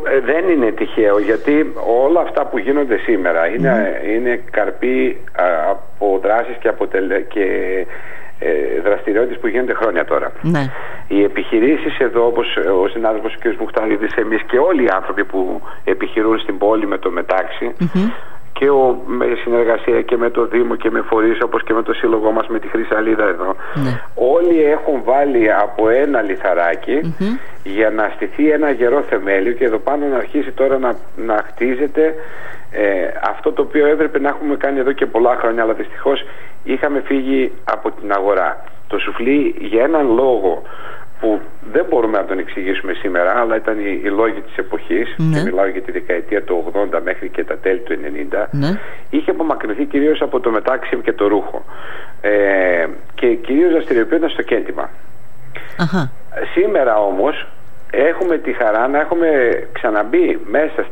δεν είναι τυχαίο, γιατί όλα αυτά που γίνονται σήμερα είναι καρποί από δράσεις και δραστηριότητες που γίνονται χρόνια τώρα. Ναι. Οι επιχειρήσεις εδώ, όπως ο συνάδελφος ο κ. Μουχταρίδης, εμείς και όλοι οι άνθρωποι που επιχειρούν στην πόλη με το μετάξι, και με συνεργασία και με το Δήμο και με φορείς όπως και με το σύλλογό μας, με τη Χρυσαλίδα εδώ, όλοι έχουν βάλει από ένα λιθαράκι για να στηθεί ένα γερό θεμέλιο και εδώ πάνω να αρχίσει τώρα να χτίζεται αυτό το οποίο έπρεπε να έχουμε κάνει εδώ και πολλά χρόνια, αλλά δυστυχώς είχαμε φύγει από την αγορά. Το σουφλί, για έναν λόγο που δεν μπορούμε να τον εξηγήσουμε σήμερα, αλλά ήταν οι λόγοι της εποχής, και μιλάω για τη δεκαετία του 80 μέχρι και τα τέλη του 90, είχε απομακρυνθεί κυρίως από το μετάξι και το ρούχο, και κυρίως δραστηριοποιούνταν στο κέντημα. Σήμερα όμως έχουμε τη χαρά να έχουμε ξαναμπεί μέσα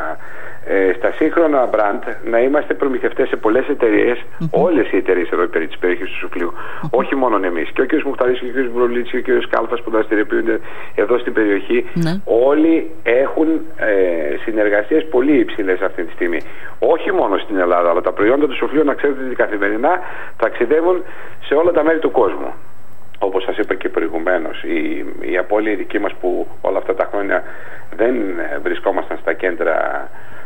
στα σύγχρονα μπραντ, να είμαστε προμηθευτές σε πολλές εταιρείες, όλες οι εταιρείες εδώ περί της περιοχής του Σουφλίου, όχι μόνο εμείς, και ο κ. Μουχταρής και ο κ. Βρολίτσης και ο κ. Κάλφας που δραστηριοποιούνται εδώ στην περιοχή, όλοι έχουν συνεργασίες πολύ υψηλές αυτή τη στιγμή. Όχι μόνο στην Ελλάδα, αλλά τα προϊόντα του Σουφλίου, να ξέρετε ότι καθημερινά ταξιδεύουν σε όλα τα μέρη του κόσμου. Όπως σας είπα και προηγουμένως, η απώλεια δική μας που όλα αυτά τα χρόνια δεν βρισκόμασταν στα κέντρα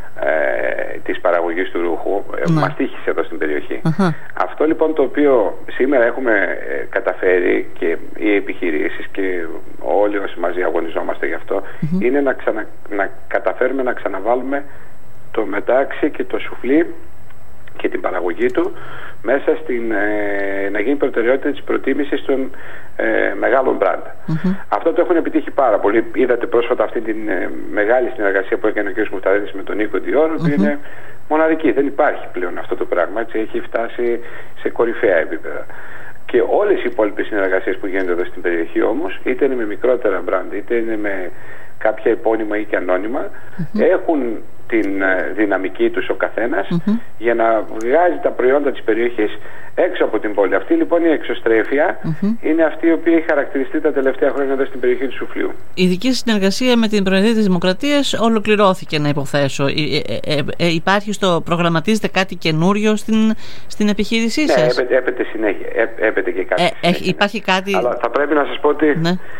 της παραγωγής του ρούχου, μας τύχησε εδώ στην περιοχή. Αυτό λοιπόν το οποίο σήμερα έχουμε καταφέρει, και οι επιχειρήσεις και όλοι όσοι μαζί αγωνιζόμαστε γι' αυτό, είναι να καταφέρουμε να ξαναβάλουμε το μετάξι και το σουφλί και την παραγωγή του μέσα να γίνει προτεραιότητα της προτίμησης των μεγάλων μπραντ. Αυτό το έχουν επιτύχει πάρα πολύ. Είδατε πρόσφατα αυτή τη μεγάλη συνεργασία που έκανε ο κ. Μουχταρίδης με τον Νίκο Διόρ, που είναι μοναδική. Δεν υπάρχει πλέον αυτό το πράγμα. Έτσι, έχει φτάσει σε κορυφαία επίπεδα. Και όλες οι υπόλοιπες συνεργασίες που γίνονται εδώ στην περιοχή όμως, είτε είναι με μικρότερα μπραντ, είτε είναι με κάποια επώνυμα ή και ανώνυμα, έχουν την δυναμική τους ο καθένας για να βγάζει τα προϊόντα της περιοχής έξω από την πόλη. Αυτή λοιπόν η εξωστρέφεια είναι αυτή η οποία έχει χαρακτηριστεί τα τελευταία χρόνια εδώ στην περιοχή του Σουφλίου. Η δική Συνεργασία με την Προεδρία της Δημοκρατίας ολοκληρώθηκε, να υποθέσω. Προγραμματίζετε κάτι καινούριο στην επιχείρησή σας? Ναι, έπεται συνέχεια. Έπεται και κάτι συνέχεια, υπάρχει κάτι... Αλλά θα πρέπει να σας πω ότι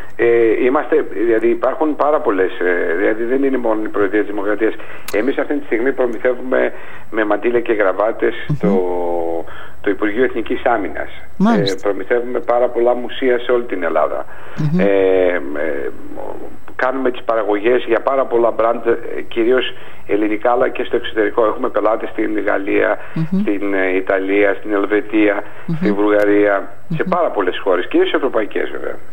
δηλαδή υπάρχουν πάρα πολλές, δηλαδή δεν είναι μόνο η Προεδρία της Δημοκρατίας. Εμείς αυτή τη στιγμή προμηθεύουμε με μαντήλια και γραβάτες το Υπουργείο Εθνικής Άμυνας. Προμηθεύουμε πάρα πολλά μουσεία σε όλη την Ελλάδα. Κάνουμε τις παραγωγές για πάρα πολλά μπραντ, κυρίως ελληνικά, αλλά και στο εξωτερικό. Έχουμε πελάτες στην Γαλλία, στην Ιταλία, στην Ελβετία, στη Βουλγαρία, σε πάρα πολλές χώρες, κυρίως ευρωπαϊκές βέβαια.